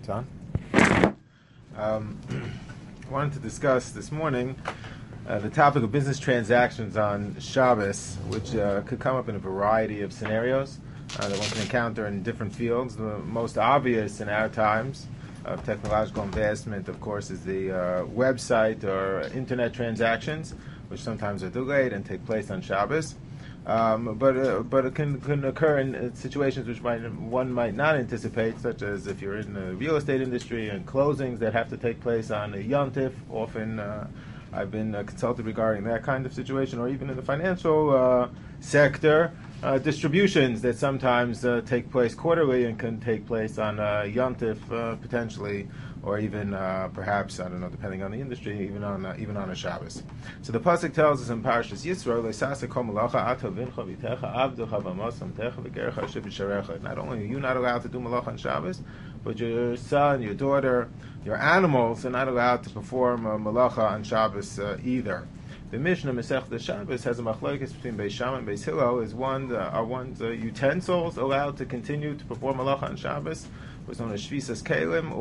It's on. I wanted to discuss this morning the topic of business transactions on Shabbos, which could come up in a variety of scenarios that one can encounter in different fields. The most obvious in our times of technological advancement, of course, is the website or internet transactions, which sometimes are delayed and take place on Shabbos. But it can occur in situations which one might not anticipate, such as if you're in the real estate industry and closings that have to take place on a yontif. Often I've been consulted regarding that kind of situation, or even in the financial sector, distributions that sometimes take place quarterly and can take place on yontif potentially, or even perhaps, I don't know, depending on the industry, even on a Shabbos. So the pasuk tells us in Parashas Yisro, not only are you not allowed to do malacha on Shabbos, but your son, your daughter, your animals are not allowed to perform malacha on Shabbos either. The Mishnah Masechta Shabbos has a machlokes between Beis Shammai and Beis Hillel. Are one's utensils allowed to continue to perform malacha on Shabbos, what's known as shvisas kelim,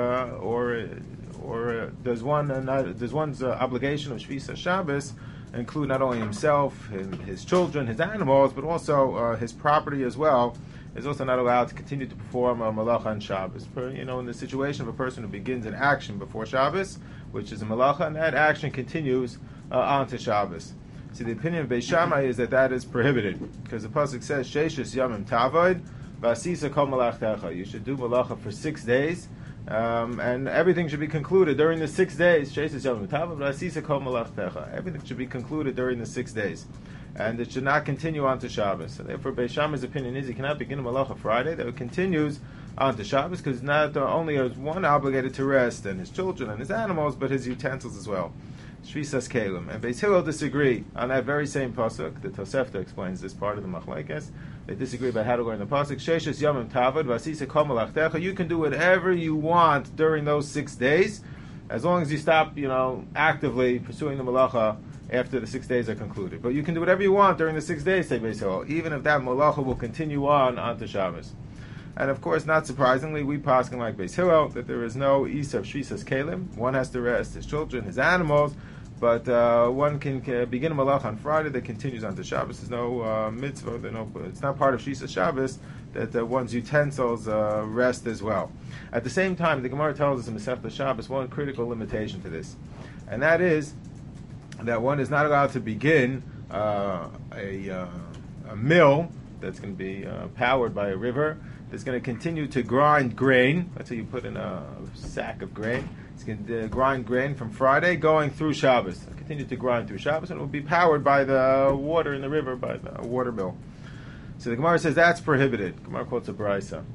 or does one's obligation of shvisas Shabbos include not only himself, his children, his animals, but also his property as well? Is also not allowed to continue to perform malacha on Shabbos. In the situation of a person who begins an action before Shabbos, which is a malacha, and that action continues on to Shabbos. See, the opinion of Beis Shammai is that is prohibited, because the pasuk says, Sheishis yamim tavod, v'asisa kol malachtecha. You should do malacha for 6 days, and everything should be concluded during the 6 days. Sheishis yamim tavod, v'asisa kol malachtecha. Everything should be concluded during the 6 days. And it should not continue on to Shabbos. So therefore, Beis Shammai's opinion is he cannot begin a malacha Friday, that it continues on to Shabbos, because not only is one obligated to rest, and his children and his animals, but his utensils as well. Shvisas kelim. And Beis Hillel disagree on that very same pasuk. The Tosefta explains this part of the machlokes. They disagree about how to learn the pasuk. Sheishis yamim tavad v'asisa kol malachtecha. You can do whatever you want during those 6 days, as long as you stop, actively pursuing the malacha after the 6 days are concluded. But you can do whatever you want during the 6 days, say Beis Hillel, even if that malacha will continue on to Shabbos. And of course, not surprisingly, we paskin like Beis Hillel that there is no isa of shvisas kelim. One has to rest his children, his animals, but one can begin a malach on Friday that continues on to Shabbos. There's no mitzvah, it's not part of shvisas Shabbos that one's utensils rest as well. At the same time, the Gemara tells us in Masechta Shabbos one critical limitation to this, and that is that one is not allowed to begin a mill that's going to be powered by a river, that's going to continue to grind grain. That's how you put in a sack of grain. It's going to grind grain from Friday going through Shabbos. It'll continue to grind through Shabbos, and it will be powered by the water in the river, by the water mill. So the Gemara says that's prohibited. The Gemara quotes a Brisa.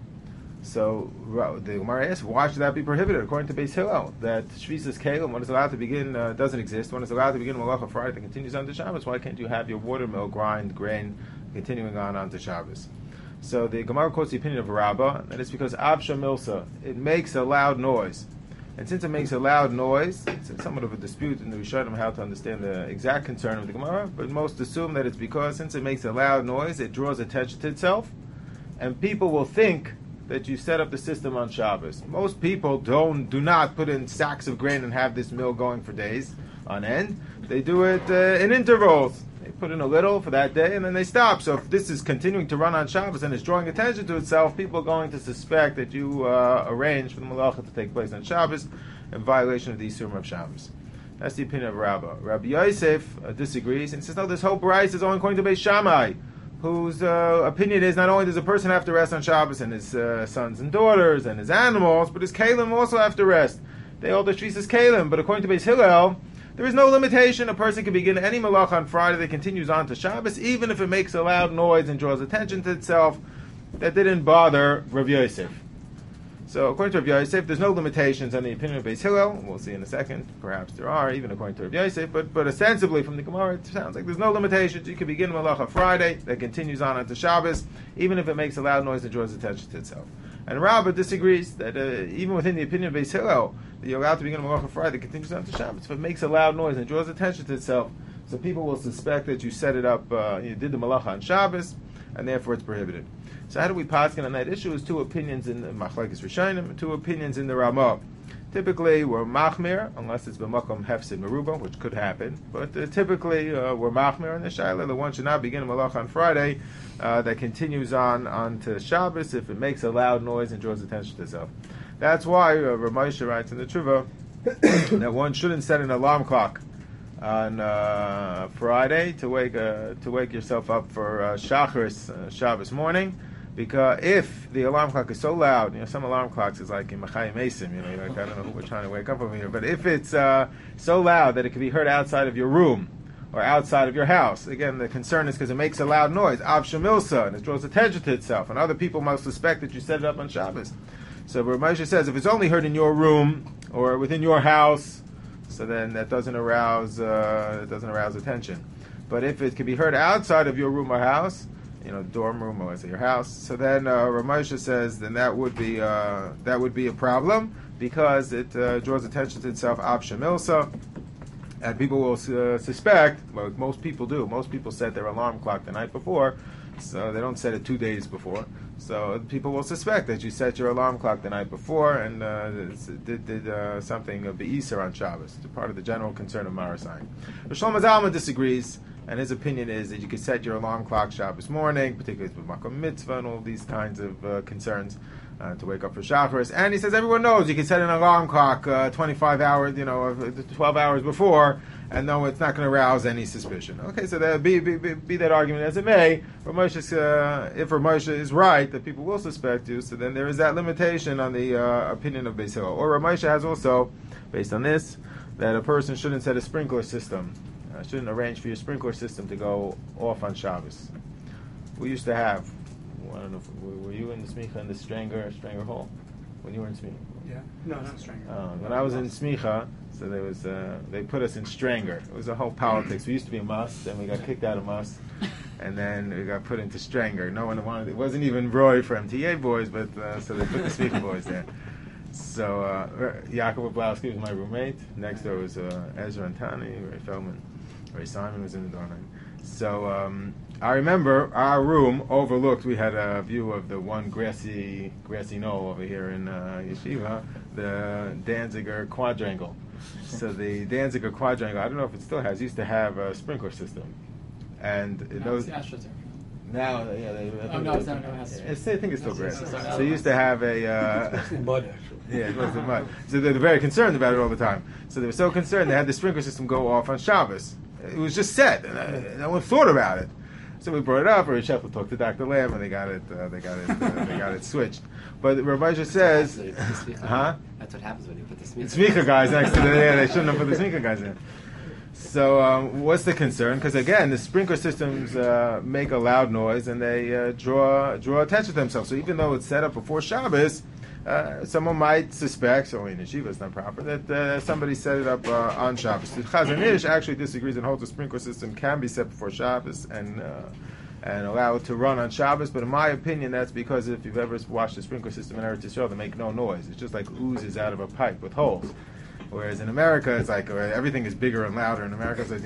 So the Gemara asks, why should that be prohibited? According to Beis Hillel, that shvisas kelim, one is allowed to begin, doesn't exist. One is allowed to begin malacha Friday that continues on to Shabbos. Why can't you have your water mill grind grain continuing on to Shabbos? So the Gemara quotes the opinion of Rabbah, and it's because Avsha Milsa, it makes a loud noise. And since it makes a loud noise, it's somewhat of a dispute in the Rishonim how to understand the exact concern of the Gemara, but most assume that it's because since it makes a loud noise, it draws attention to itself, and people will think that you set up the system on Shabbos. Most people do not put in sacks of grain and have this mill going for days on end. They do it in intervals. They put in a little for that day and then they stop. So if this is continuing to run on Shabbos and is drawing attention to itself, people are going to suspect that you arranged for the malacha to take place on Shabbos in violation of the Isurim of Shabbos. That's the opinion of Rabbah. Rabbi Yosef disagrees and says, no, this whole brayso is only according to Beis Shammai, whose opinion is not only does a person have to rest on Shabbos and his sons and daughters and his animals, but his kalim also have to rest. They hold the shvisas kalim, but according to Beis Hillel, there is no limitation. A person can begin any malach on Friday that continues on to Shabbos, even if it makes a loud noise and draws attention to itself. That didn't bother Rav Yosef. So according to Rav Yosef, there's no limitations on the opinion of Beis Hillel. We'll see in a second. Perhaps there are, even according to Rav Yosef. But ostensibly from the Gemara, it sounds like there's no limitations. You can begin malacha Friday that continues on to Shabbos, even if it makes a loud noise and draws attention to itself. And Rabbah disagrees that even within the opinion of Beis Hillel, that you're allowed to begin a malacha Friday that continues on to Shabbos. If it makes a loud noise and draws attention to itself, so people will suspect that you set it up, you did the malacha on Shabbos, and therefore it's prohibited. So how do we paskin on that issue? Is two opinions in the Machlekes Rishonim, two opinions in the Ramah. Typically, we're machmir, unless it's b'makom hefsid meruba, which could happen. But typically, we're machmir in the shaila. The one should not begin malach on Friday. That continues on to Shabbos if it makes a loud noise and draws attention to itself. That's why Rav Moshe writes in the Tshuva that one shouldn't set an alarm clock on Friday to wake yourself up for Shacharis Shabbos morning. Because if the alarm clock is so loud, some alarm clocks is like in Machayim Esim, like I don't know who we're trying to wake up over here, but if it's so loud that it can be heard outside of your room or outside of your house, again, the concern is because it makes a loud noise, Av Shemilsa, and it draws attention to itself, and other people must suspect that you set it up on Shabbos. So Rav Moshe says if it's only heard in your room or within your house, so then that doesn't arouse attention. But if it can be heard outside of your room or house, dorm room or your house. So then Rav Moshe says then that would be a problem because it draws attention to itself Ab Shemilsa, and people will suspect. Well, most people do. Most people set their alarm clock the night before, so they don't set it 2 days before. So people will suspect that you set your alarm clock the night before and did something of the Easter on Shabbos. It's part of the general concern of Marasayin. But Shlomo Zalman disagrees. And his opinion is that you could set your alarm clock Shabbos morning, particularly with Makom Mitzvah and all these kinds of concerns, to wake up for Shacharis. And he says everyone knows you can set an alarm clock 25 hours, 12 hours before, and no, it's not going to arouse any suspicion. Okay, so that be that argument as it may, if Rav Moshe is right that people will suspect you, so then there is that limitation on the opinion of Beis Hillel. Or Rav Moshe has also, based on this, that a person shouldn't set a sprinkler system. Shouldn't arrange for your sprinkler system to go off on Shabbos. We used to have, I don't know, were you in the Smicha in the Stranger Hall? When you were in Smicha? Yeah. No, not Stranger. When I was in Smicha, so there was, they put us in Stranger. It was a whole politics. We used to be a must, then we got kicked out of must, and then we got put into Stranger. No one wanted it. It wasn't even Roy for MTA boys, but so they put the Smicha boys there. So Yaakov Oblowski was my roommate. Next door was Ezra and Tani, Ray Feldman. Ray Simon was in the dorm. So I remember our room overlooked. We had a view of the one grassy knoll over here in Yeshiva, the Danziger Quadrangle. So the Danziger Quadrangle, I don't know if it still has, used to have a sprinkler system, and those. Now, yeah, I think it's still grass. So they used to have a mud, actually. Yeah, it was the mud. So they're very concerned about it all the time. So they were so concerned they had the sprinkler system go off on Shabbos. It was just said, and no one thought about it. So we brought it up. Or Sheffield talked to Dr. Lamb, and they got it switched. But Rav Moshe says, That's what happens when you put the smicha guys next to they shouldn't have put the smicha guys in. So what's the concern? Because again, the sprinkler systems make a loud noise and they draw attention to themselves. So even though it's set up before Shabbos, someone might suspect, so in Yeshiva it's not proper, that somebody set it up on Shabbos. The Chazon Ish actually disagrees and holds the sprinkler system can be set before Shabbos and allow it to run on Shabbos. But in my opinion, that's because if you've ever watched the sprinkler system in Eretz Yisrael, they make no noise. It's just like oozes out of a pipe with holes. Whereas in America, it's like everything is bigger and louder. In America, it's like,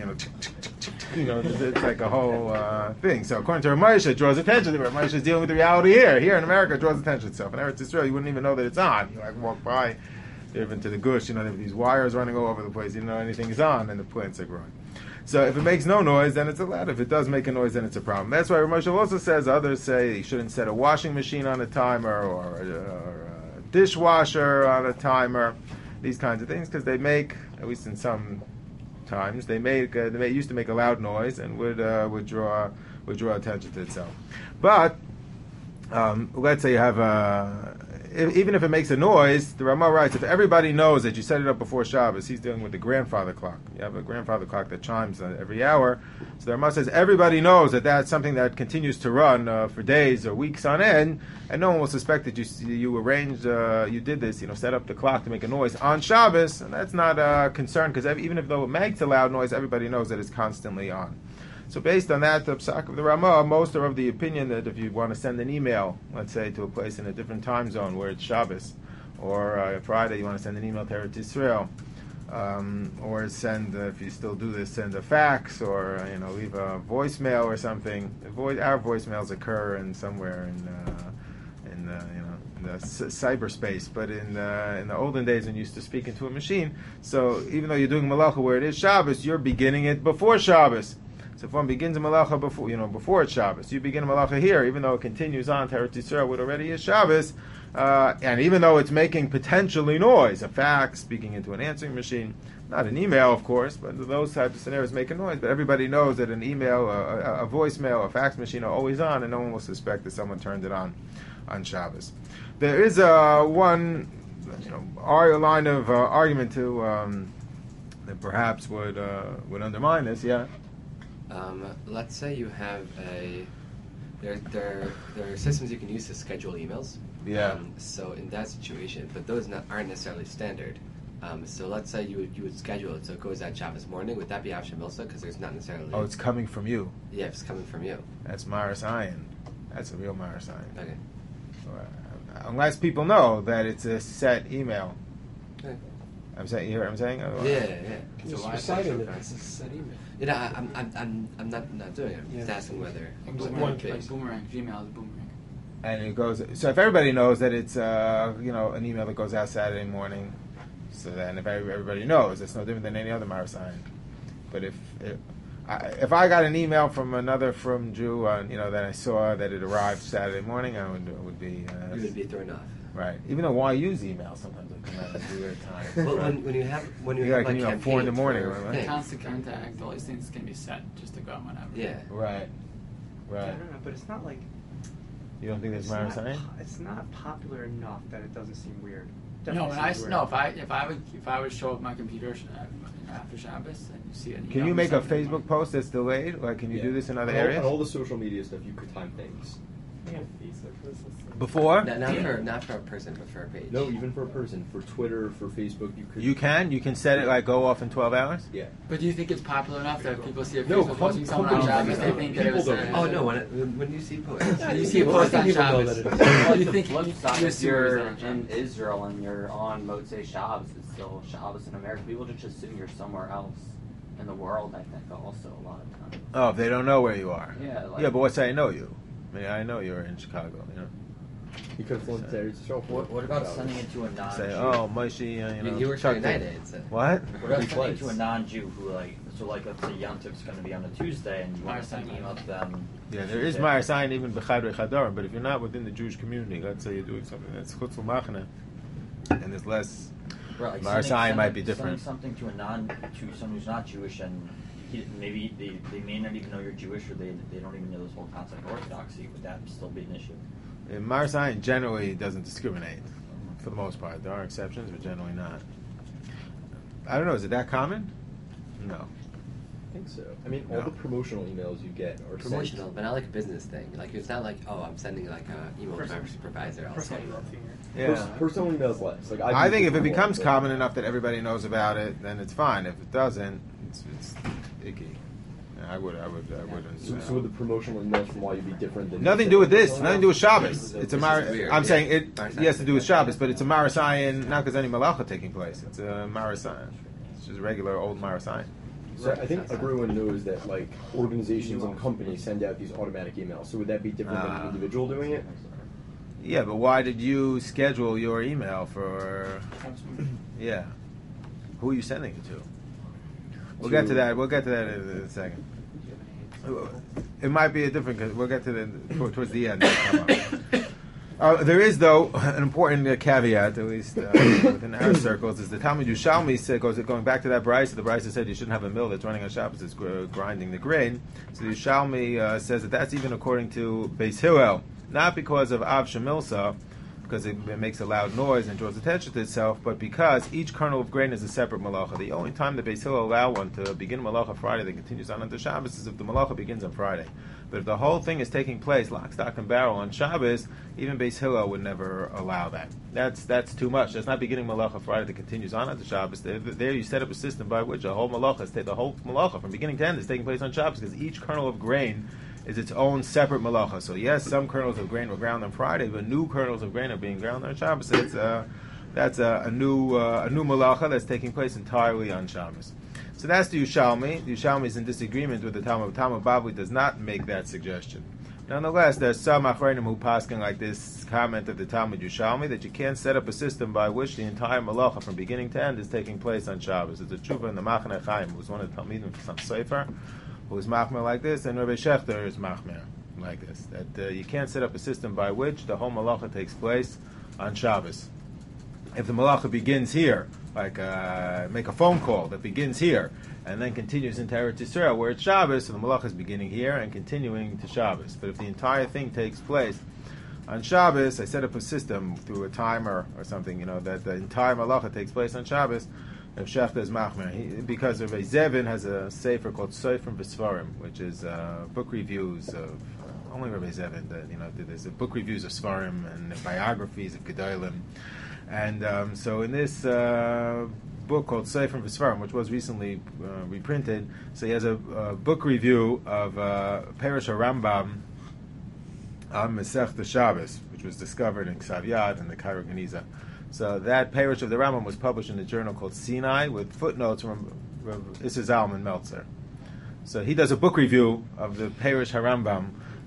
it's like a whole thing. So according to Rav Moshe, it draws attention. Rav Moshe is dealing with the reality here. Here in America, it draws attention to itself. In Eretz Yisrael, you wouldn't even know that it's on. You walk by, even to the gush, there are these wires running all over the place. You don't know anything is on, and the plants are growing. So if it makes no noise, then it's allowed. If it does make a noise, then it's a problem. That's why Rav Moshe also says, others say you shouldn't set a washing machine on a timer or a dishwasher on a timer. These kinds of things, because they make, at least in some times, they used to make a loud noise and would draw attention to itself. But let's say you have even if it makes a noise, the Ramah writes, if everybody knows that you set it up before Shabbos, he's dealing with the grandfather clock. You have a grandfather clock that chimes every hour. So the Ramah says everybody knows that that's something that continues to run for days or weeks on end, and no one will suspect that you arranged, you did this, set up the clock to make a noise on Shabbos, and that's not a concern, because even if though it makes a loud noise, everybody knows that it's constantly on. So based on that, the Psak of the Ramah, most are of the opinion that if you want to send an email, let's say, to a place in a different time zone where it's Shabbos, or Friday you want to send an email to Eretz Yisrael, or send, if you still do this, send a fax, or leave a voicemail or something. Our voicemails occur in somewhere in the cyberspace, but in the olden days when you used to speak into a machine. So even though you're doing malacha where it is Shabbos, you're beginning it before Shabbos. So if one begins a malacha before it's Shabbos, you begin a malacha here, even though it continues on to Eretz Yisrael, what already is Shabbos, and even though it's making potentially noise, a fax, speaking into an answering machine, not an email, of course, but those types of scenarios make a noise. But everybody knows that an email, a voicemail, a fax machine are always on, and no one will suspect that someone turned it on Shabbos. There is one line of argument to that perhaps would undermine this. Yeah. Let's say you have there are systems you can use to schedule emails. Yeah. So in that situation, but those aren't necessarily standard. So let's say you would schedule it so it goes out Shabbos morning. Would that be Avsha Milsa? Because there's not necessarily. Oh, it's coming from you. Yeah, it's coming from you. That's Maris Ayin. That's a real Maris Ayin. Okay. Unless people know that it's a set email. Okay. You hear what I'm saying? Yeah. So why reciting it? It's a set email. I'm not doing it. I'm just asking whether. Like Boomerang. Gmail is Boomerang. And it goes. So if everybody knows that it's an email that goes out Saturday morning, so then if everybody knows, it's no different than any other Maris Ayin. But if I got an email from Jew, that I saw that it arrived Saturday morning, I would be. You would be thrown off. Right. Even though why use email sometimes it come out at a weird time. Well, when you have like 4 in the morning, right? Constant contact, all these things can be set just to go whenever. Yeah. Right. I don't know, but it's not like. You don't think there's Maris Ayin? It's not popular enough that it doesn't seem weird. No, if I would show up my computer after Shabbos and you see it. Can you make a Facebook post that's delayed? Like, can you do this in other areas? On all the social media stuff, you could time things. Yeah. Before? Not for a person, but for a page. No, even for a person. For Twitter, for Facebook, you could. You can set it like go off in 12 hours? Yeah. But do you think it's popular enough that people see a Facebook post from someone on Shabbos, they think that it was Oh no! When you see posts, you see a post on Shabbos. You think if you're in Israel and you're on Motzei Shabbos, it's still Shabbos in America. People are just sitting here somewhere else in the world. I think also a lot of times. Oh, if they don't know where you are. Yeah. But what's I know you? I mean, I know you're in Chicago. You could have flown to Eretz Yisrael. What about sending it to a non-Jew? Say, oh, Moshe, you were Chuck United. So. What? What about sending it to a non-Jew who let's say Yom Tov's going to be on a Tuesday and you want to send an email to them? Yeah, there is Maris Ayin even b'chadrei chadarim, but if you're not within the Jewish community, let's say you're doing something that's chutz l'machna, and there's less. Right, like Maris Ayin might be different. Sending something to someone who's not Jewish and maybe they may not even know you're Jewish or they don't even know this whole concept of orthodoxy. Would that still be an issue? Maris Ayin generally doesn't discriminate, for the most part. There are exceptions, but generally not. I don't know, is it that common? No. I think so. I mean, all the promotional emails you get are promotional, but not like a business thing. Like it's not like, oh, I'm sending like an email to my supervisor. Personal emails less. Like I think if it becomes common enough that everybody knows about it, then it's fine. If it doesn't, it's icky. I wouldn't. So would the promotional emails from why you'd be different than nothing to do with this. Nothing to do with Shabbos. It's a I'm saying it has to do with Shabbos, but it's a Maris Ayin, not because any malacha taking place. It's a Maris Ayin. It's just regular old Maris Ayin. So I think everyone knows that like organizations and companies send out these automatic emails. So would that be different than an individual doing it? Yeah, but why did you schedule your email for? Yeah, who are you sending it to? We'll get to that in a second. It might be a different. We'll get to that towards the end. There is, though, an important caveat, at least within our circles, is the Talmud Yerushalmi said, going back to that brisa. The brisa said you shouldn't have a mill that's running on Shabbos that's grinding the grain. So the Yerushalmi says that that's even according to Beis Hillel, not because of Avsha Milsa, because it makes a loud noise and draws attention to itself, but because each kernel of grain is a separate malacha. The only time the Beis Hillel allow one to begin malacha Friday that continues on until Shabbos is if the malacha begins on Friday. But if the whole thing is taking place lock, stock, and barrel on Shabbos, even Beis Hillel would never allow that. That's too much. That's not beginning malacha Friday that continues on until Shabbos. There you set up a system by which the whole malacha from beginning to end is taking place on Shabbos because each kernel of grain is its own separate malacha. So yes, some kernels of grain were ground on Friday, but new kernels of grain are being ground on Shabbos. So it's That's a new malacha that's taking place entirely on Shabbos. So that's the Yushalmi. The Yushalmi is in disagreement with the Talmud. Talmud Bavli does not make that suggestion. Nonetheless, there's some Achronim who paskin like this comment of the Talmud Yushalmi that you can't set up a system by which the entire malacha from beginning to end is taking place on Shabbos. It's a tshuva in the Machane Chaim, who was one of the Talmidim from some Sefer, who is machmer like this, and Rabbi Shechter is machmer like this. That you can't set up a system by which the whole malacha takes place on Shabbos. If the malacha begins here, like make a phone call that begins here and then continues into Eretz Yisrael where it's Shabbos, so the malacha is beginning here and continuing to Shabbos. But if the entire thing takes place on Shabbos, I set up a system through a timer or something, that the entire malacha takes place on Shabbos. If Shechta is machmer, because of Zevin has a sefer called Soifrim V'Sfarim, which is book reviews of only Rabbi Zevin. There's book reviews of Sfarim and biographies of Gedolim. And so in this book called Sefer V'Sfarim, which was recently reprinted, so he has a book review of Perush HaRambam on Masechta Shabbos, which was discovered in Ksav Yad and the Cairo Geniza. So that Perush of the Rambam was published in a journal called Sinai with footnotes from Issa Zalman Meltzer. So he does a book review of the Perush HaRambam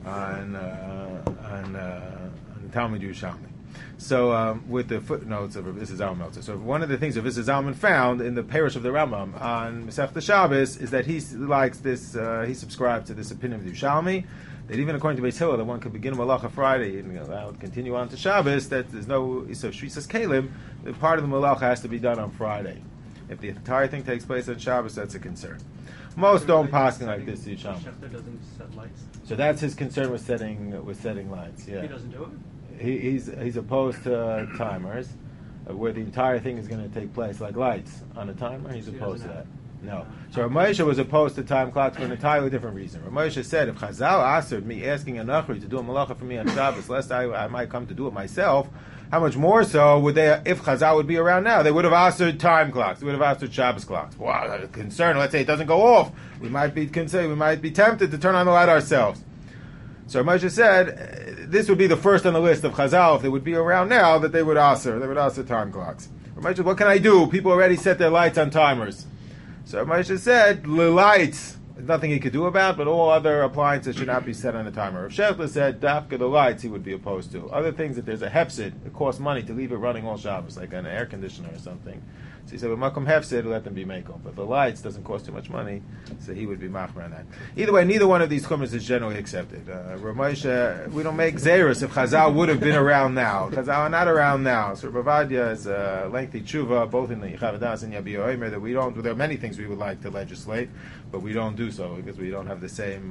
on Talmud Yerushalmi. So with the footnotes of Issa Zalman Meltzer. So one of the things Issa Zalman found in the Perush of the Rambam on Masechta Shabbos is that he likes this. He subscribes to this opinion of Yerushalmi, that even according to Beis Hillel, that one could begin a malacha Friday and continue on to Shabbos, that there's no so Shvisas Kalim, the part of the malacha has to be done on Friday. If the entire thing takes place on Shabbos, that's a concern. Most don't paskin like this, Yishalmi. Shefter doesn't set lights. So that's his concern with setting lights. Yeah, He doesn't do it. He's opposed to timers, where the entire thing is going to take place, like lights on a timer. He's opposed to that. No. So Ramosha was opposed to time clocks for an entirely different reason. Ramosha said, if Chazal answered me asking a Nachri to do a malacha for me on Shabbos, lest I might come to do it myself, how much more so would they, if Chazal would be around now, they would have answered time clocks. They would have answered Shabbos clocks. Wow, that's a concern. Let's say it doesn't go off. We might be tempted to turn on the light ourselves. So Moshe said, this would be the first on the list of Chazal, if they would be around now, that they would answer time clocks. Moshe, what can I do? People already set their lights on timers. So Moshe said, the lights, there's nothing he could do about, but all other appliances should not be set on a timer. Rav Shechler said, dafka the lights he would be opposed to. Other things, that there's a hefsid, it costs money to leave it running all Shabbos, like an air conditioner or something. So he said, with makom hefsid, let them be makom. But the lights doesn't cost too much money, so he would be machmer on that. Either way, neither one of these chumras is generally accepted. Rav Moshe, we don't make zerus if Chazal would have been around now. Chazal are not around now. So Rav Ovadia is a lengthy tshuva, both in the Yichavadas and Yabi Oimer, that we don't, there are many things we would like to legislate, but we don't do so because we don't have the same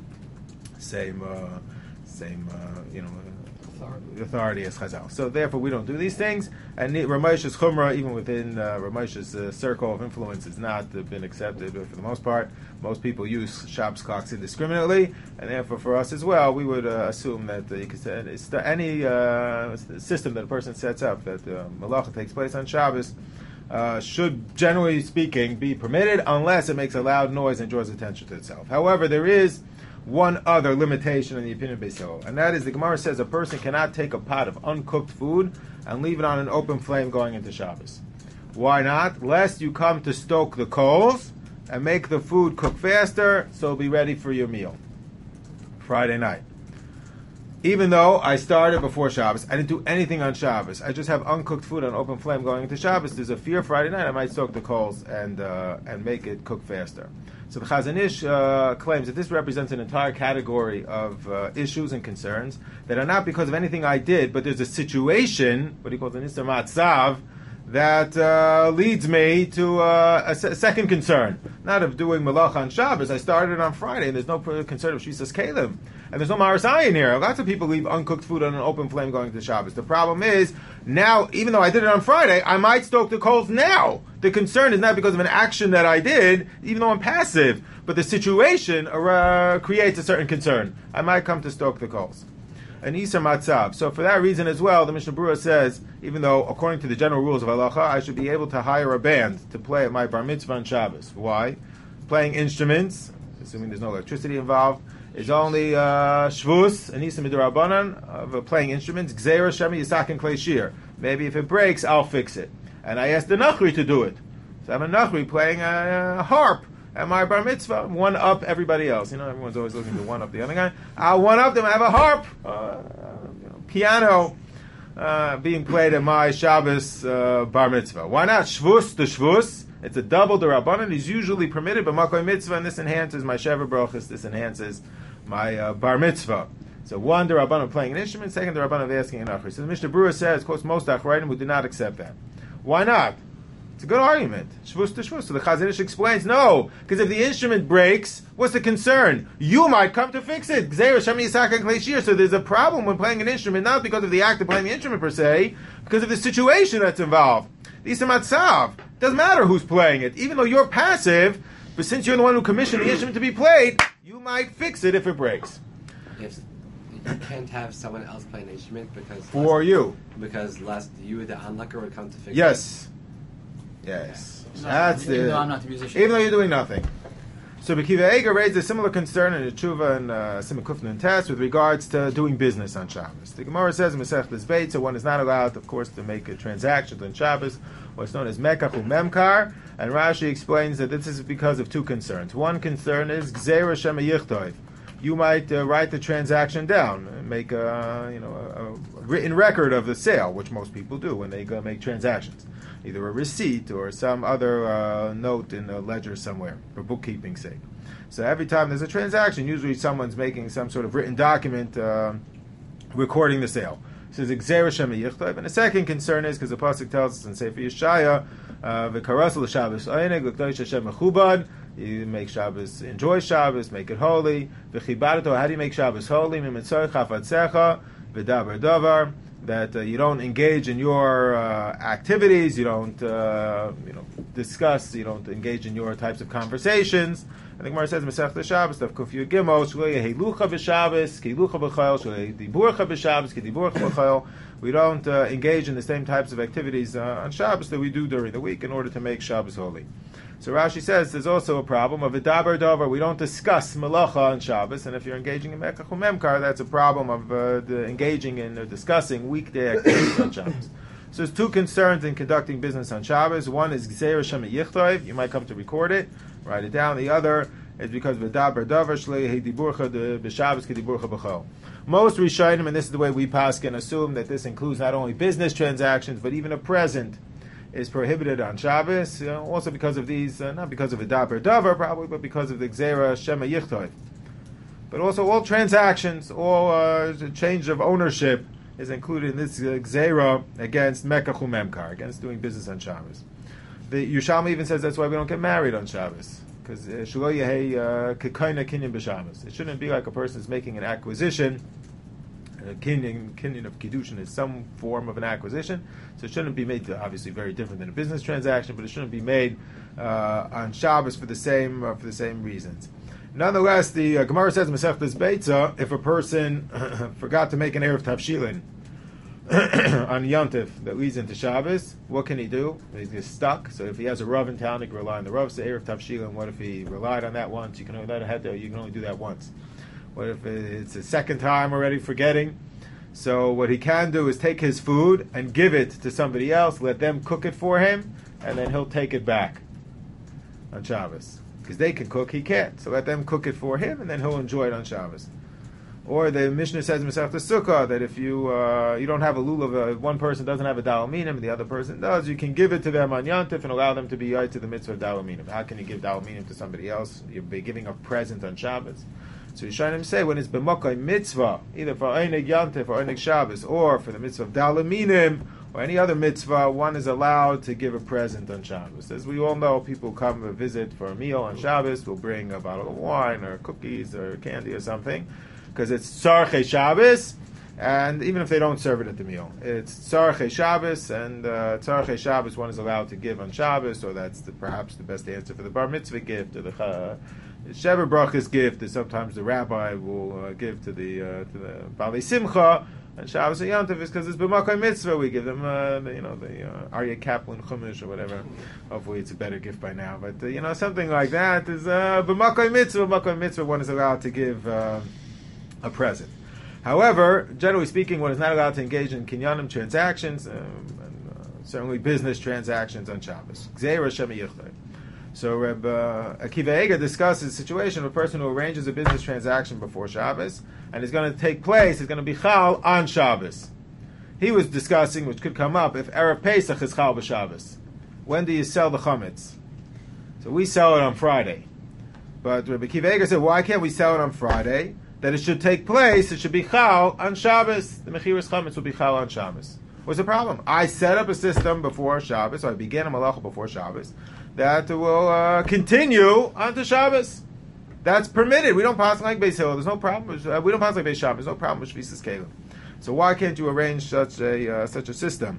authority as Chazal. So therefore, we don't do these things. And Ramosha's chumrah, even within Ramosha's circle of influence, has not been accepted. But for the most part, most people use Shabbos clocks indiscriminately, and therefore, for us as well, we would assume that you could say any system that a person sets up that malacha takes place on Shabbos should, generally speaking, be permitted unless it makes a loud noise and draws attention to itself. However, there is one other limitation in the opinion of Beis Hillel, and that is the Gemara says a person cannot take a pot of uncooked food and leave it on an open flame going into Shabbos. Why not? Lest you come to stoke the coals and make the food cook faster, so it'll be ready for your meal Friday night. Even though I started before Shabbos, I didn't do anything on Shabbos. I just have uncooked food on open flame going into Shabbos. There's a fear Friday night I might stoke the coals and make it cook faster. So the Chazon Ish claims that this represents an entire category of issues and concerns that are not because of anything I did, but there's a situation, what he calls an Isser Matzav, that leads me to a second concern. Not of doing Malach on Shabbos. I started on Friday, and there's no concern of Shvisas Kalim. And there's no Maris Ayin here. Lots of people leave uncooked food on an open flame going to Shabbos. The problem is, now, even though I did it on Friday, I might stoke the coals now. The concern is not because of an action that I did, even though I'm passive, but the situation creates a certain concern. I might come to stoke the coals. An Isser Matzav. So for that reason as well, the Mishnah Berurah says, even though according to the general rules of halacha, I should be able to hire a band to play at my bar mitzvah on Shabbos. Why? Playing instruments, assuming there's no electricity involved, is only shvus and isim midrabanan of playing instruments. Gzeira shemi yisakin klei shir. Maybe if it breaks, I'll fix it. And I asked the nachri to do it. So I'm a nachri playing a harp at my bar mitzvah, one up everybody else. You know, everyone's always looking to one up the other guy. I'll one up them. I have a harp, piano being played at my Shabbos bar mitzvah. Why not shvus to shvus? It's a double derabanan. It's usually permitted, but makoy mitzvah, and this enhances my shever brachas. This enhances my bar mitzvah. So one derabanan playing an instrument, second derabanan asking an achri. So the Mishnah Berurah says, quotes most achrayim who do not accept that. Why not? It's a good argument. Shvus to shvus. So the Chazon Ish explains, no, because if the instrument breaks, what's the concern? You might come to fix it. So there's a problem when playing an instrument, not because of the act of playing the instrument per se, because of the situation that's involved. The Isamatzav. Doesn't matter who's playing it. Even though you're passive, but since you're the one who commissioned the instrument to be played, you might fix it if it breaks. If you can't have someone else play an instrument because lest you, the onlooker, would come to fix it. Yes. That's even though I'm not the musician. Even though you're doing nothing. So Bekiva Eger raised a similar concern in the Tshuva and Simon Kufna and Tess with regards to doing business on Shabbos. The Gemara says in Masechtas Beit, so one is not allowed, of course, to make a transaction on Shabbos, what's known as Mekach Memkar, and Rashi explains that this is because of two concerns. One concern is Gzeira Shema Yichtov. You might write the transaction down and make a written record of the sale, which most people do when they go make transactions. Either a receipt or some other note in a ledger somewhere for bookkeeping's sake. So every time there's a transaction, usually someone's making some sort of written document recording the sale. It says Gzeira Shema Yichtov. And the second concern is, because the pasuk tells us in Sefer Yeshaya, V'karasel l'Shabbos Oineg l'Kdosh Hashem Mechubad. You make Shabbos, enjoy Shabbos, make it holy. V'chibadato. How do you make Shabbos holy? Mimitzoy chafatzecha v'daber davar. That you don't engage in your activities, you don't discuss, you don't engage in your types of conversations. I think Gemara says Masechta Shabbos, Daf Kuf Yud Gimel, Shlo Yehelucha b'Shabbos, Ki Lucha b'Chayil, Shlo Yediburcha b'Shabbos, Ki Diburcha b'Chayil. We don't engage in the same types of activities on Shabbos that we do during the week in order to make Shabbos holy. So Rashi says there's also a problem of Vidaber Dover. We don't discuss Malacha on Shabbos, and if you're engaging in Mekach Memkar, that's a problem of engaging in or discussing weekday activities on Shabbos. So there's two concerns in conducting business on Shabbos. One is Gzeira Shema Yichtov. You might come to record it, write it down. The other is because Vidaber Dover Shlei Hediburcha b'Shabbos Kediburcha b'Chol. Most Rishonim, and this is the way we paskin, assume that this includes not only business transactions but even a present is prohibited on Shabbos, also because of these, not because of a daber davar probably, but because of the Gzeira Shema Yichtov. But also all transactions, all change of ownership is included in this Gzeira against Mekach Memkar, against doing business on Shabbos. The Yerushalmi even says that's why we don't get married on Shabbos, because it shouldn't be like a person is making an acquisition. Kinyan of Kiddushin is some form of an acquisition, so it shouldn't be made, obviously very different than a business transaction, but it shouldn't be made on Shabbos for the same reasons. Nonetheless, the Gemara says in Masechtas Beitza, if a person forgot to make an Erev Tavshilin on Yontif that leads into Shabbos, what can he do? He's just stuck. So if he has a Rav in town, he can rely on the Rav. So Erev Tavshilin, what if he relied on that once? You can only do that once. What if it's the second time already forgetting? So what he can do is take his food and give it to somebody else, let them cook it for him, and then he'll take it back on Shabbos. Because they can cook, he can't. So let them cook it for him, and then he'll enjoy it on Shabbos. Or the Mishnah says in Masechta Sukkah that if you don't have a lulav, one person doesn't have a dalaminim and the other person does, you can give it to them on Yantif and allow them to be yai to the mitzvah of dalaminim. How can you give dalaminim to somebody else? You're giving a present on Shabbos. So Yishanim say when it's b'makai mitzvah, either for Einig Yantif or Einig Shabbos, or for the mitzvah of dalaminim or any other mitzvah, one is allowed to give a present on Shabbos. As we all know, people come to visit for a meal on Shabbos, will bring a bottle of wine or cookies or candy or something, because it's Tzarchei Shabbos, and even if they don't serve it at the meal, it's Tzarchei Shabbos, and Tzarchei Shabbos one is allowed to give on Shabbos, so that's perhaps the best answer for the bar mitzvah gift or the Shever Brachas gift. Is sometimes the rabbi will give to the Baalei Simcha, And Shabbos and Yom Tov is because it's b'makom mitzvah. We give them, the Aryeh Kaplan Chumash or whatever. Hopefully, it's a better gift by now. But something like that is b'makom mitzvah. B'makom mitzvah, one is allowed to give a present. However, generally speaking, one is not allowed to engage in kinyanim transactions, certainly business transactions on Shabbos. Gzeira Shema Yichlei. So Reb Akiva Eger discusses the situation of a person who arranges a business transaction before Shabbos, and it's going to take place, it's going to be chal on Shabbos. He was discussing, which could come up, if Erev Pesach is chal b'Shabbos. When do you sell the chametz? So we sell it on Friday. But Reb Akiva Eger said, why can't we sell it on Friday? That it should take place, it should be chal on Shabbos. The mechiras chametz will be chal on Shabbos. What's the problem? I set up a system before Shabbos, so I began a malacha before Shabbos, that will continue onto Shabbos. That's permitted. We don't pass like Beis Hillel. There's no problem. We don't pass like Beis Shabbos. There's no problem with Shvisas Kelim. So why can't you arrange such a system?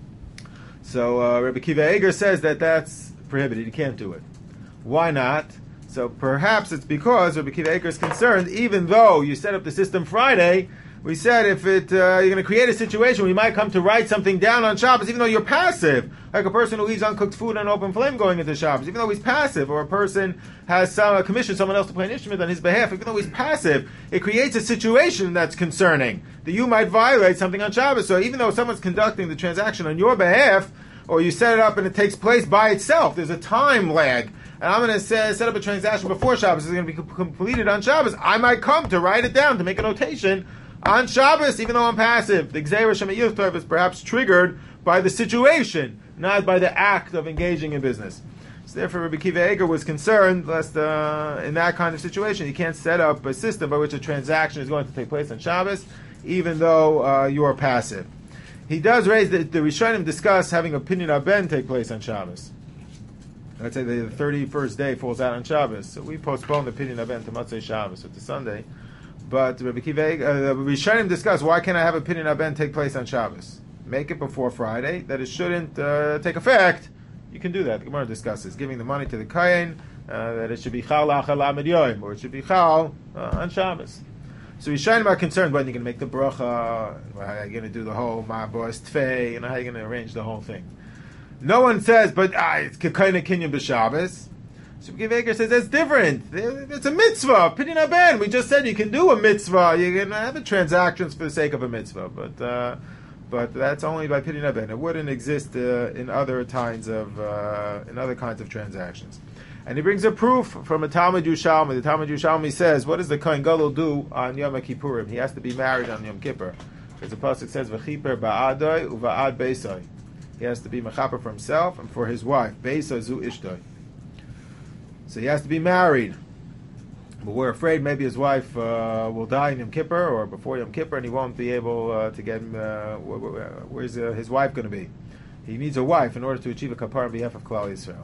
So Rabbi Akiva Eger says that that's prohibited. You can't do it. Why not? So perhaps it's because Rabbi Akiva Eger is concerned, even though you set up the system Friday, we said if you're going to create a situation where you might come to write something down on Shabbos, even though you're passive, like a person who leaves uncooked food on an open flame going into Shabbos, even though he's passive, or a person has commissioned someone else to play an instrument on his behalf, even though he's passive, it creates a situation that's concerning, that you might violate something on Shabbos. So even though someone's conducting the transaction on your behalf, or you set it up and it takes place by itself, there's a time lag, and I'm going to set up a transaction before Shabbos, it's going to be completed on Shabbos, I might come to write it down, to make a notation on Shabbos, even though I'm passive. The Gzeira Shema Yichlei is perhaps triggered by the situation, not by the act of engaging in business. So therefore, Rabbi Akiva Eger was concerned lest in that kind of situation you can't set up a system by which a transaction is going to take place on Shabbos, even though you are passive. He does raise the Rishonim discuss having a Pinyin Haben take place on Shabbos. Let's say the 31st day falls out on Shabbos, so we postpone the Pinyin Haben to Motzei Shabbos, or to Sunday. But Rabbi Akiva Eger, Rishonim discuss, why can't I have a Pinyin Haben take place on Shabbos? Make it before Friday, that it shouldn't take effect. You can do that. The Gemara discusses giving the money to the Kayin, that it should be Chal Achal Amid Yoim, or it should be Chal on Shabbos. So Rishonim are concerned when you're going to make the bracha, how are you going to do the whole Ma'abos Tfei, how are you going to arrange the whole thing. No one says, but it's Kekayna Kinyan b'Shabbos. So Akiva Eger says that's different. It's a mitzvah. Pinyin Haben. We just said you can do a mitzvah. You can have the transactions for the sake of a mitzvah, but that's only by Pinyin Haben. It wouldn't exist in other kinds of transactions. And he brings a proof from a Talmud Yushalmi. The Talmud Yushalmi says, what does the Kohen Gadol do on Yom Kippurim? He has to be married on Yom Kippur. Because the pasuk says, "V'chiper ba'adoi uva'ad beisai." He has to be mechaper for himself and for his wife. Beisai zu ishtoi. So he has to be married. But we're afraid maybe his wife will die in Yom Kippur or before Yom Kippur, and he won't be able to get where's his wife going to be? He needs a wife in order to achieve a kapar on behalf of Klal Yisrael.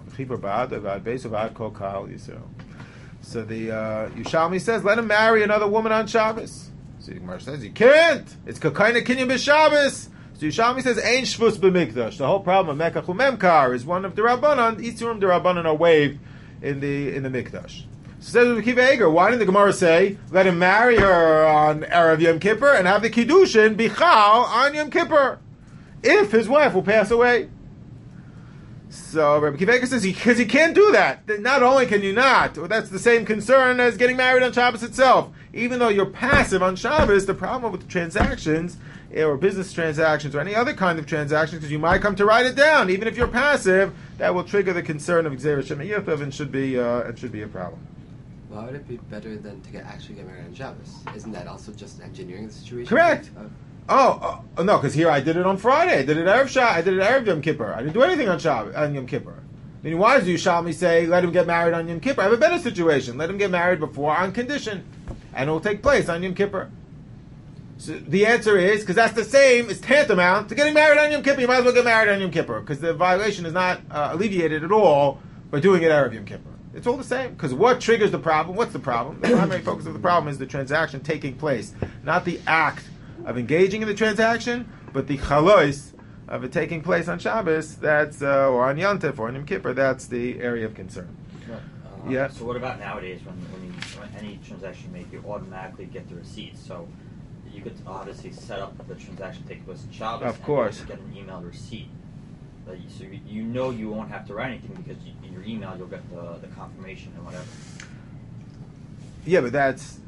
So the Yushalmi says, let him marry another woman on Shabbos. So the Gemara says, he can't. It's Kekayna Kinyan b'Shabbos. So Yushalmi says, Ein Shvus b'Mikdash. The whole problem of Mekach u'Memkar is one of the Rabbanan. Isurim the Rabbanan are waived in the Mikdash. So says Akiva Eger, why didn't the Gemara say, let him marry her on Erev Yom Kippur and have the Kiddushin Bichal on Yom Kippur, if his wife will pass away? So Rabbi Akiva Eger says, because he can't do that. Not only can you not, or that's the same concern as getting married on Shabbos itself. Even though you're passive on Shabbos, the problem with the transactions, or business transactions, or any other kind of transactions, because you might come to write it down, even if you're passive, that will trigger the concern of Gzeira Shema Yichlei and should be a problem. Why would it be better than to actually get married on Shabbos? Isn't that also just engineering the situation? Correct. No, because here I did it on Friday. I did it Erev Shabbos. I did it Erev Yom Kippur. I didn't do anything on Yom Kippur. I mean, why does Yushalmi say let him get married on Yom Kippur? I have a better situation. Let him get married before on condition, and it will take place on Yom Kippur. So the answer is, because that's the same, it's tantamount to getting married on Yom Kippur. You might as well get married on Yom Kippur, because the violation is not alleviated at all by doing it Erev Yom Kippur. It's all the same, because what triggers the problem? What's the problem? The primary focus of the problem is the transaction taking place, not the act of engaging in the transaction, but the chalois of it taking place on Shabbos, that's or on Yom Tov or on Yom Kippur, that's the area of concern. Yeah. So what about nowadays when any transaction you make, you automatically get the receipt? So you could obviously set up the transaction to take place in Shabbos. Of course. And get an email receipt. So you know you won't have to write anything because in your email you'll get the confirmation and whatever. Yeah, but that.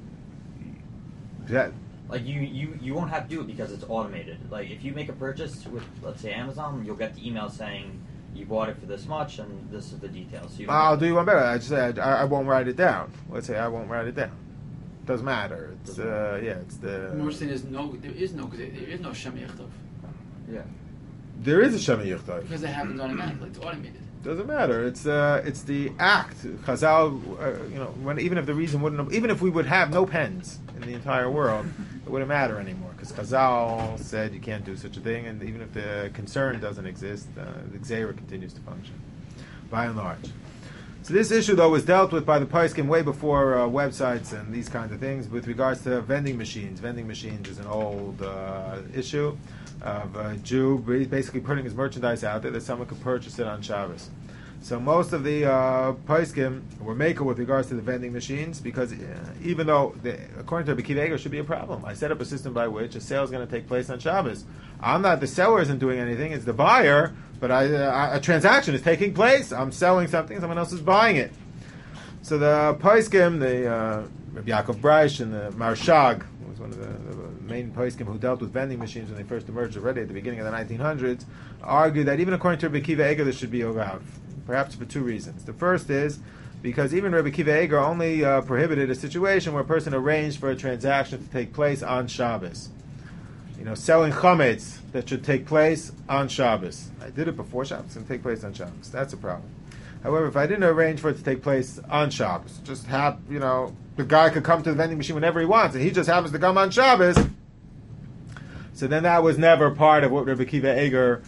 Like you won't have to do it because it's automated. Like if you make a purchase with, let's say, Amazon, you'll get the email saying you bought it for this much and this is the details. So I'll do you one better. I just said I won't write it down. Let's say I won't write it down. Doesn't matter. It's it's the. Most thing is there is no Shem Yichtov. Yeah. There is a Shem Yichtov. Because it happens automatically. It's automated. Doesn't matter. It's the act. Chazal, even if the reason wouldn't, even if we would have no pens in the entire world, it wouldn't matter anymore. Because Chazal said you can't do such a thing, and even if the concern doesn't exist, the Gzeira continues to function, by and large. So this issue, though, was dealt with by the Poskim way before websites and these kinds of things. With regards to vending machines is an old issue of a Jew basically putting his merchandise out there that someone could purchase it on Shabbos. So most of the Poskim were maker with regards to the vending machines because even though, according to Rabbi Akiva Eiger, should be a problem. I set up a system by which a sale is going to take place on Shabbos. The seller isn't doing anything, it's the buyer, but a transaction is taking place. I'm selling something, someone else is buying it. So the Poskim, Rabbi Yaakov Breish and the Marshag, who was one of the main Poskim who dealt with vending machines when they first emerged already at the beginning of the 1900s, argued that even according to Rabbi Akiva Eiger, this should be allowed, perhaps for two reasons. The first is because even Rabbi Akiva Eiger only prohibited a situation where a person arranged for a transaction to take place on Shabbos. Selling chametz that should take place on Shabbos. I did it before Shabbos, it's going to take place on Shabbos. That's a problem. However, if I didn't arrange for it to take place on Shabbos, just the guy could come to the vending machine whenever he wants, and he just happens to come on Shabbos, so then that was never part of what Rabbi Akiva Eiger,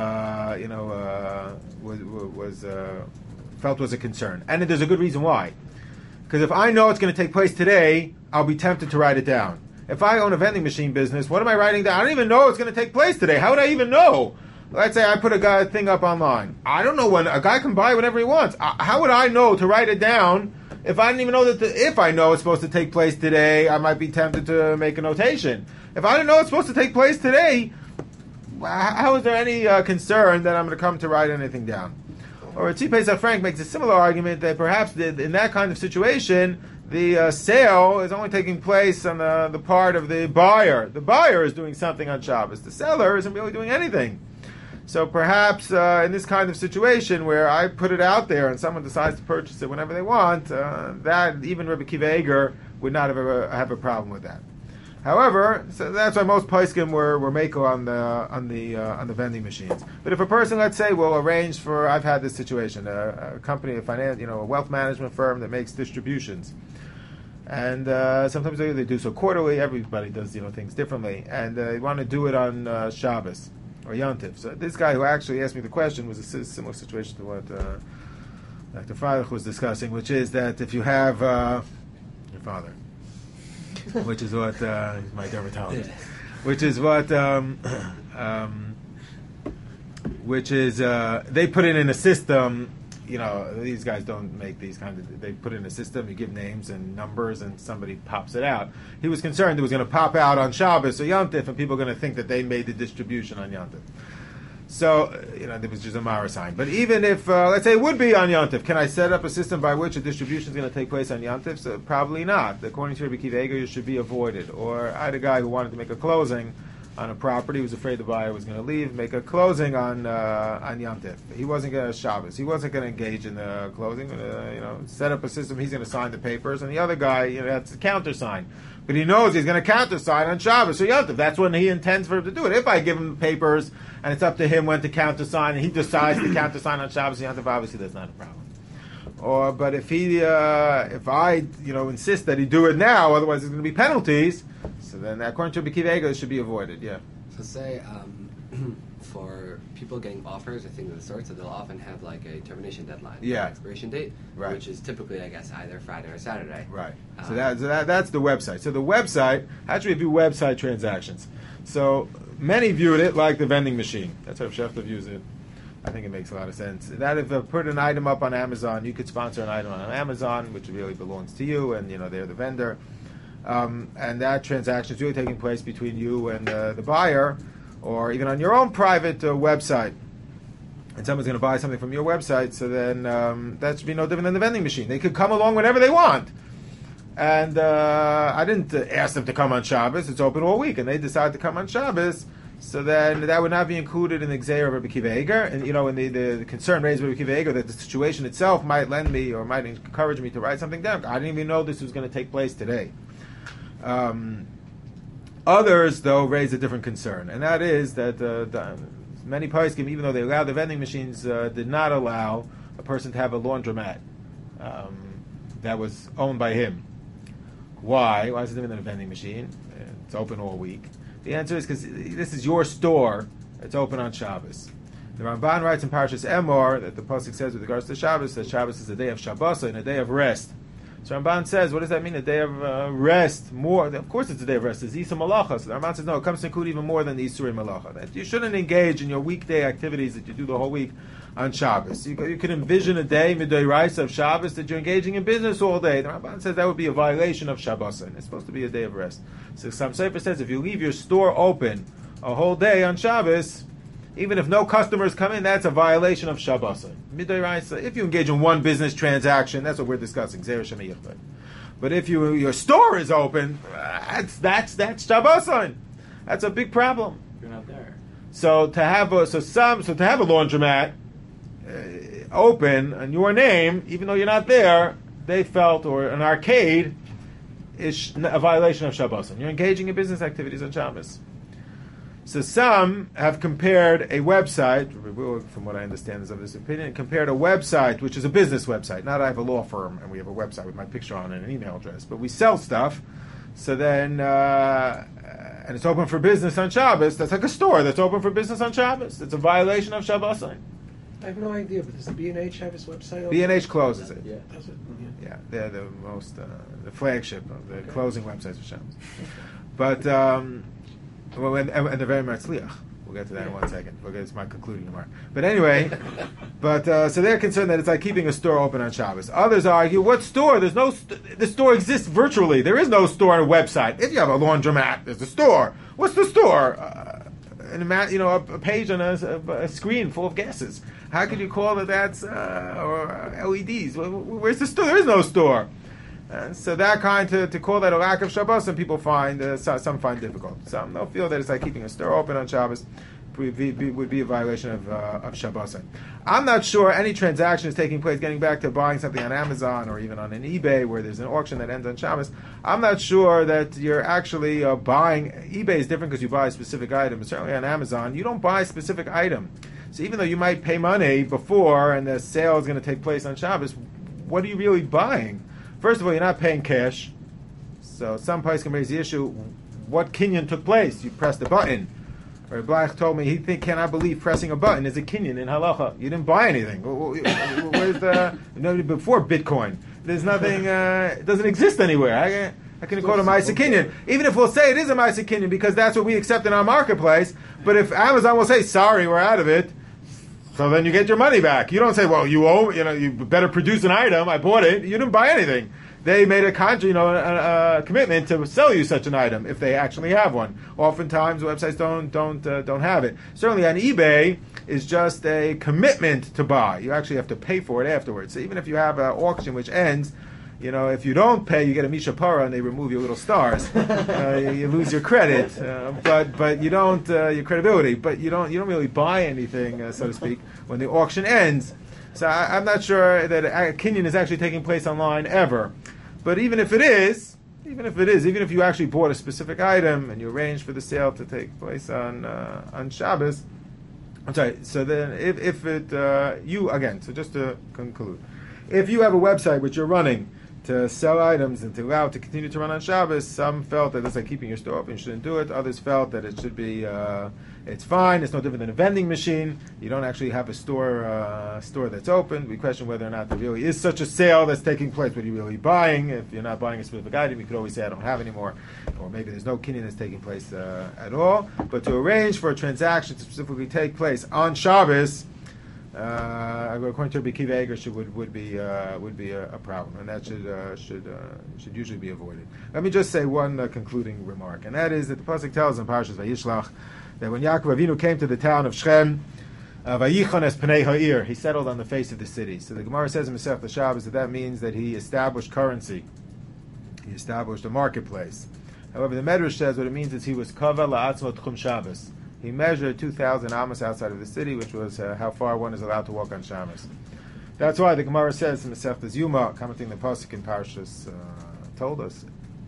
felt was a concern. And there's a good reason why. Because if I know it's going to take place today, I'll be tempted to write it down. If I own a vending machine business, what am I writing down? I don't even know it's going to take place today. How would I even know? Let's say I put a thing up online. I don't know when. A guy can buy whenever he wants. How would I know to write it down if I didn't even know if I know it's supposed to take place today, I might be tempted to make a notation. If I didn't know it's supposed to take place today, how is there any concern that I'm going to come to write anything down? Or Tzvi Pesach Frank makes a similar argument that perhaps in that kind of situation, the sale is only taking place on the part of the buyer. The buyer is doing something on Shabbos. The seller isn't really doing anything. So perhaps in this kind of situation where I put it out there and someone decides to purchase it whenever they want, that even Rabbi Akiva Eiger would not have a problem with that. However, so that's why most poskim were mako on the vending machines. But if a person, let's say, will arrange for, I've had this situation, a company, a wealth management firm that makes distributions, and sometimes they do so quarterly. Everybody does things differently, and they want to do it on Shabbos or Yontif. So this guy who actually asked me the question was a similar situation to what Dr. Freilich was discussing, which is that if you have your father, which is what he's my dermatologist, which is what they put it in a system. These guys don't make these kinds of. They put it in a system. You give names and numbers, and somebody pops it out. He was concerned it was going to pop out on Shabbos or Yontif, and people are going to think that they made the distribution on Yontif. So, there was just a Mara sign. But even if, let's say it would be on Yontif, can I set up a system by which a distribution is going to take place on Yontif? So probably not. According to Rabbi Akiva Eiger, it should be avoided. Or I had a guy who wanted to make a closing on a property. He was afraid the buyer was going to leave, make a closing on Yontif. He wasn't going to Shabbos. He wasn't going to engage in the closing. Set up a system. He's going to sign the papers. And the other guy, that's the countersign. But he knows he's going to countersign on Shabbos or Yontif. That's when he intends for him to do it. If I give him the papers and it's up to him when to countersign, and he decides to countersign on Shabbos or Yontif, obviously that's not a problem. But if I insist that he do it now, otherwise there's going to be penalties. So then, according to Rabbi Akiva Eiger, it should be avoided. Yeah. So say for people getting offers or things of the sort, so they'll often have like a termination deadline, yeah, expiration date, right, which is typically, I guess, either Friday or Saturday. Right. So that's the website. So the website, how should we view website transactions? So many viewed it like the vending machine. That's how Shefter views it. I think it makes a lot of sense. That if I put an item up on Amazon, you could sponsor an item on Amazon, which really belongs to you, and they're the vendor. and that transaction is really taking place between you and the buyer, or even on your own private website, and someone's going to buy something from your website, so then that should be no different than the vending machine. They could come along whenever they want. And I didn't ask them to come on Shabbos. It's open all week, and they decide to come on Shabbos. So then that would not be included in the Gzeira of Rabbi Akiva Eiger. And, in the concern raised by Rabbi Akiva Eiger that the situation itself might lend me or might encourage me to write something down. I didn't even know this was going to take place today. Others, though, raise a different concern, and that is that many poskim, even though they allowed the vending machines, did not allow a person to have a laundromat that was owned by him. Why? Why is it different than a vending machine? It's open all week. The answer is because this is your store. It's open on Shabbos. The Ramban writes in Parashas Emor that the pasuk says with regards to Shabbos that Shabbos is a day of Shabbos and a day of rest. So Ramban says, what does that mean? A day of rest? More? Of course, it's a day of rest. It's Isur Malacha. So the Ramban says, no, it comes to include even more than the Isur Malacha. That you shouldn't engage in your weekday activities that you do the whole week on Shabbos. You can envision a day, Midday Rice of Shabbos, that you're engaging in business all day. The Ramban says that would be a violation of Shabbos, and it's supposed to be a day of rest. So Sam Sefer says, if you leave your store open a whole day on Shabbos, even if no customers come in, that's a violation of Shabbos. Midday Rice, if you engage in one business transaction, that's what we're discussing. But if your store is open, that's Shabbos. That's a big problem. You're not there. So to have a laundromat open in your name, even though you're not there, they felt, or an arcade is a violation of Shabbos. You're engaging in business activities on Shabbos. So some have compared a website, from what I understand is of this opinion, compared a website, which is a business website. Not I have a law firm and we have a website with my picture on it and an email address, but we sell stuff. So then, and it's open for business on Shabbos. That's like a store that's open for business on Shabbos. It's a violation of Shabbos. I have no idea, but does the B&H have its website open? B&H closes it. Yeah. Does it? Yeah, they're the most, the flagship of the closing websites for Shabbos. But, and they're very matzliach. We'll get to that in 1 second. It's my concluding remark. But anyway, so they're concerned that it's like keeping a store open on Shabbos. Others argue, what store? There's no. The store exists virtually. There is no store on a website. If you have a laundromat, there's a store. What's the store? A page on a screen full of gases. How could you call it that's or LEDs? Where's the store? There is no store. And so that kind to call that a lack of Shabbos, some people find, some find difficult. Some don't feel that it's like keeping a store open on Shabbos would be a violation of Shabbos. I'm not sure any transaction is taking place, getting back to buying something on Amazon or even on an eBay where there's an auction that ends on Shabbos. I'm not sure that you're actually buying. eBay is different because you buy a specific item, but certainly on Amazon, you don't buy a specific item. So even though you might pay money before and the sale is going to take place on Shabbos, what are you really buying? First of all, you're not paying cash. So some place can raise the issue, what kinyan took place? You pressed a button. Or Blaich told me he cannot believe pressing a button is a kinyan in halacha. You didn't buy anything. Where's before Bitcoin? There's nothing, it doesn't exist anywhere. I can call it a Ma'aseh Kinyan. Even if we'll say it is a Ma'aseh Kinyan because that's what we accept in our marketplace, but if Amazon will say, sorry, we're out of it, so then you get your money back. You don't say, well, you better produce an item. I bought it. You didn't buy anything. They made a commitment to sell you such an item if they actually have one. Oftentimes, websites don't have it. Certainly, on eBay is just a commitment to buy. You actually have to pay for it afterwards. So even if you have an auction which ends, if you don't pay, you get a Misha Para and they remove your little stars. You lose your credit, but you don't your credibility. But you don't really buy anything, so to speak, when the auction ends. So I'm not sure that a kinyan is actually taking place online ever. But even if you actually bought a specific item and you arranged for the sale to take place on Shabbos, I'm sorry. So then, so just to conclude, if you have a website which you're running to sell items and to allow it to continue to run on Shabbos, some felt that it's like keeping your store open, you shouldn't do it. Others felt that it should be, it's fine, it's no different than a vending machine. You don't actually have a store that's open. We question whether or not there really is such a sale that's taking place. What are you really buying? If you're not buying a specific item, you could always say, I don't have any more. Or maybe there's no kinyan that's taking place at all. But to arrange for a transaction to specifically take place on Shabbos, according to Rabbi Akiva Eger, would be a problem, and that should usually be avoided. Let me just say one concluding remark, and that is that the pasuk tells in Parshas Vayishlach that when Yaakov Avinu came to the town of Shechem, Vayichon es Pnei Ha'ir, he settled on the face of the city. So the Gemara says in Masechta Shabbos that means that he established currency, he established a marketplace. However, the Medrash says what it means is he was kava la'atzmo tchum Shabbos. He measured 2,000 amos outside of the city, which was how far one is allowed to walk on Shabbos. That's why the Gemara says in Masechtas Yuma, commenting the pasuk in Parshas told us,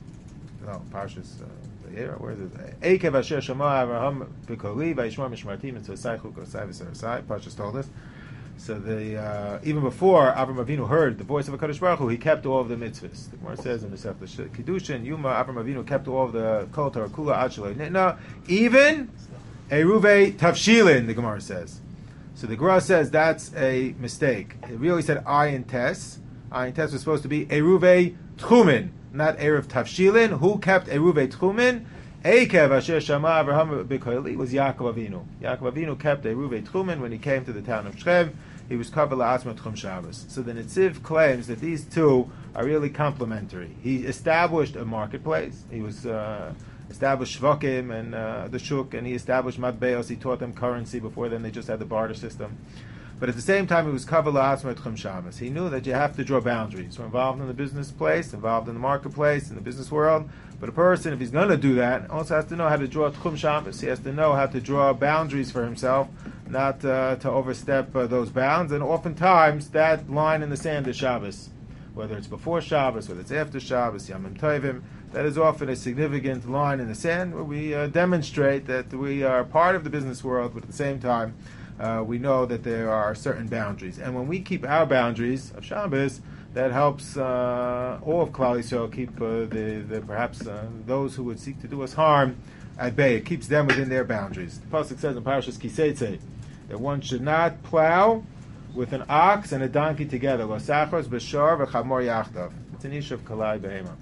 Parshas where is it? Ekev asher shama Avraham b'koli vayishmor mishmartim mitzvosai chukosai v'serosai. Parshas told us. So even before Avraham Avinu heard the voice of HaKadosh Baruch Hu, he kept all of the mitzvahs. The Gemara says in the Masechtas Kiddushin Yuma, Avraham Avinu kept all of the kol Torah kula ad shelo nitna, even Eruvei Tavshilin, the Gemara says. So the Gemara says that's a mistake. It really said ayin tes. Ayin tes was supposed to be Eruvei Tchumin, not Eruv Tavshilin. Who kept Eruvei Tchumin? Ekev asher shama Avraham b'koili was Yaakov Avinu. Yaakov Avinu kept Eruvei Tchumin when he came to the town of Shechem. He was covered la'atzma tchum Shabbos. So the Netziv claims that these two are really complementary. He established a marketplace. He was established Shvakim and the Shuk, and he established Matbeos. He taught them currency. Before then, they just had the barter system. But at the same time, he was covered la'atzma tchum Shabbos. He knew that you have to draw boundaries. We're involved in the business place, involved in the marketplace, in the business world. But a person, if he's going to do that, also has to know how to draw tchum Shabbos. He has to know how to draw boundaries for himself, not to overstep those bounds. And oftentimes, that line in the sand is Shabbos. Whether it's before Shabbos, whether it's after Shabbos, Yamim Tovim, that is often a significant line in the sand where we demonstrate that we are part of the business world, but at the same time, we know that there are certain boundaries. And when we keep our boundaries of Shabbos, that helps all of Klal Yisrael keep perhaps those who would seek to do us harm at bay. It keeps them within their boundaries. The pasuk says in Parashas Kiseitze that one should not plow with an ox and a donkey together. L'sachos b'shor v'chamor yachdav. It's an ish of kalai behema.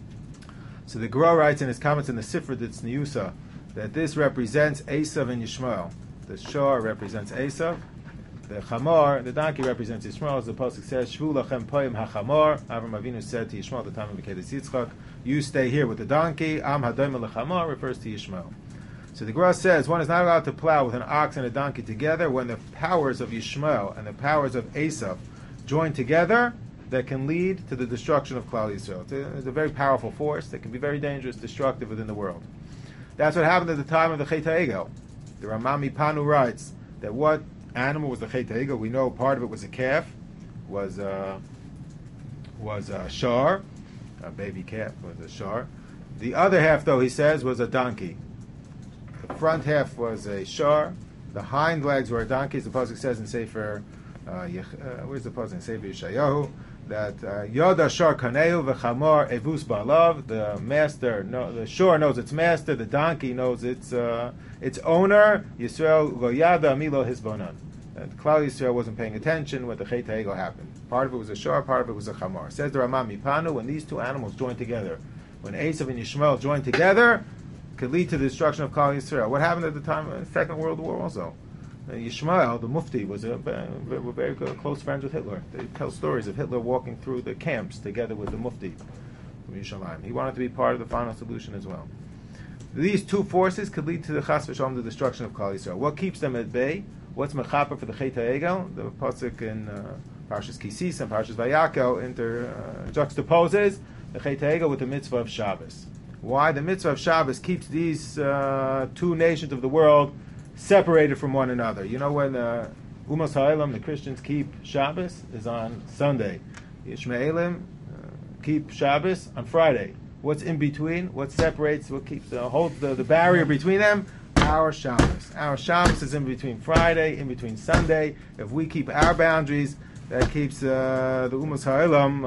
So the Gra writes in his comments in the Sifra Tzniusa that this represents Esav and Yishmael. The shor represents Esav. The chamor, the donkey, represents Yishmael. As the pasuk says, Shvu lachem poyim hachamor. Avram Avinu said to Yishmael at the time of Kedes Yitzchak, you stay here with the donkey. Am hadoim lechamor refers to Yishmael. So the Gra says one is not allowed to plow with an ox and a donkey together when the powers of Yishmael and the powers of Esav join together. That can lead to the destruction of Klal Yisrael. It's a very powerful force that can be very dangerous, destructive within the world. That's what happened at the time of the Chet HaEgel. The Ramam Mipanu writes that what animal was the Chet HaEgel? We know part of it was a calf, was a shar, a baby calf was a shar. The other half, though, he says, was a donkey. The front half was a shar. The hind legs were a donkey, as the pasuk says in Sefer. Where's the pasuk in Sefer Yeshayahu? That Yoda Shar Kaneu v'Chamor Evus Balav. The master, the shore knows its master. The donkey knows its owner. Yisrael Lo Yada Milo Hisbonan. And Klal Yisrael wasn't paying attention when the Chet HaEgel happened. Part of it was a shor, part of it was a chamor. Says the Ramam Mipanu, when these two animals join together, when Esav and Yishmael join together, could lead to the destruction of Klal Yisrael. What happened at the time of the Second World War also? Yishmael, the Mufti, were very close friends with Hitler. They tell stories of Hitler walking through the camps together with the Mufti from Yerushalayim. He wanted to be part of the final solution as well. These two forces could lead to the Chas v'Shalom, the destruction of Klal Yisrael. What keeps them at bay? What's mechaper for the Chet HaEgel? The pasuk in Parshas Kisis and Parshas Vayakel juxtaposes the Chet HaEgel with the mitzvah of Shabbos. Why? The mitzvah of Shabbos keeps these two nations of the world separated from one another. You know when Umas Ha'elam, the Christians, keep Shabbos is on Sunday. The Ishmaelim keep Shabbos on Friday. What's in between? What separates? What keeps holds the barrier between them? Our Shabbos. Our Shabbos is in between Friday, in between Sunday. If we keep our boundaries, that keeps the Umas Ha'elam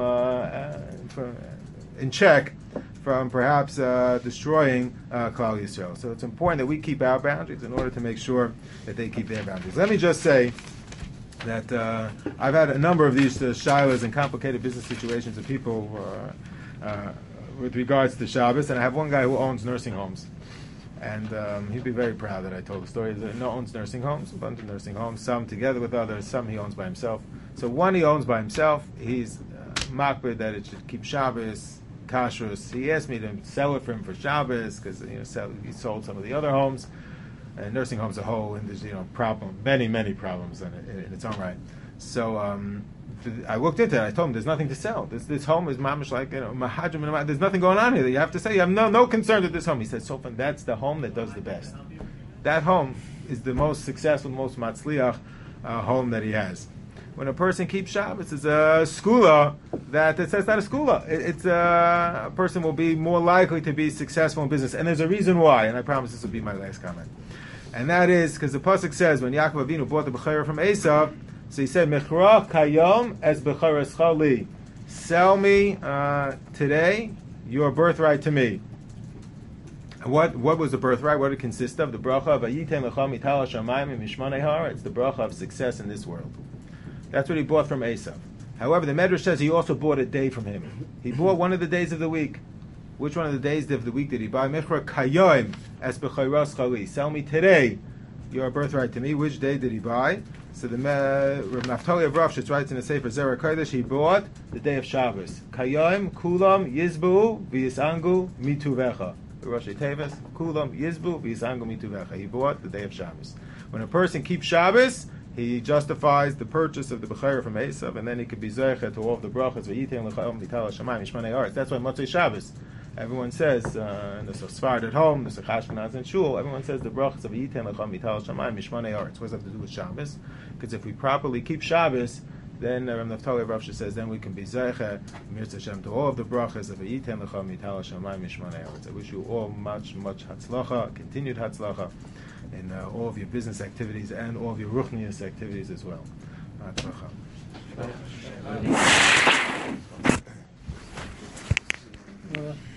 in check from perhaps destroying Klal Yisrael. So it's important that we keep our boundaries in order to make sure that they keep their boundaries. Let me just say that I've had a number of these shilas and complicated business situations of people with regards to Shabbos, and I have one guy who owns nursing homes. And he'd be very proud that I told the story. He owns nursing homes, a bunch of nursing homes, some together with others, some he owns by himself. So one he owns by himself, he's makbid that it should keep Shabbos, kashrus. He asked me to sell it for him for Shabbos because he sold some of the other homes, and nursing homes as a whole, and there's many problems in its own right. So I looked into it. I told him there's nothing to sell. This home is mamish like mahadrim. There's nothing going on here. You have to say you have no concern with this home. He said, Sofan, that's the home that does the best. That home is the most successful, most matzliach home that he has. When a person keeps Shabbos, it's a skula that it says not a skula. It's a person will be more likely to be successful in business, and there's a reason why. And I promise this will be my last comment. And that is because the pasuk says when Yaakov Avinu bought the bechira from Esav, so he said, "Mechra kayom es bechirescha li." Sell me today your birthright to me. What was the birthright? What did it consist of? The bracha of Vayiten lecha mital hashamayim mishmanei haaretz. It's the bracha of success in this world. That's what he bought from Esav. However, the Medrash says he also bought a day from him. He bought one of the days of the week. Which one of the days of the week did he buy? Mechra kayom es bechirescha li. Sell me today your birthright to me. Which day did he buy? So the Rav Naftali of Ravshitz writes in the Sefer Zera Kodesh, he bought the day of Shabbos. Kayom kulam yizbu v'yisangu mituvecha. Rosh Tevis kulam yizbu v'yisangu mituvecha. He bought the day of Shabbos. When a person keeps Shabbos, he justifies the purchase of the bechira from Esav, and then he could be zeicha to all of the brachas v'yitin l'chayom v'yital hashamayim mishmanei haaretz. That's why Motzei Shabbos. Everyone says, and there's a Sfard at home, there's a Chashkenaz in Shul, everyone says the brachas of Yitin Lecham Vital Shamayim Mishmanei Haaretz. What does that have to do with Shabbos? Because if we properly keep Shabbos, then Rav Naftali Rav says, then we can be Zeicha, Mirz Hashem, to all of the brachas of Yitin Lecham Vital Shamayim Mishmanei Haaretz. I wish you all much Hatzlacha, continued Hatzlacha, in all of your business activities and all of your Ruchnius activities as well. Hatzlacha.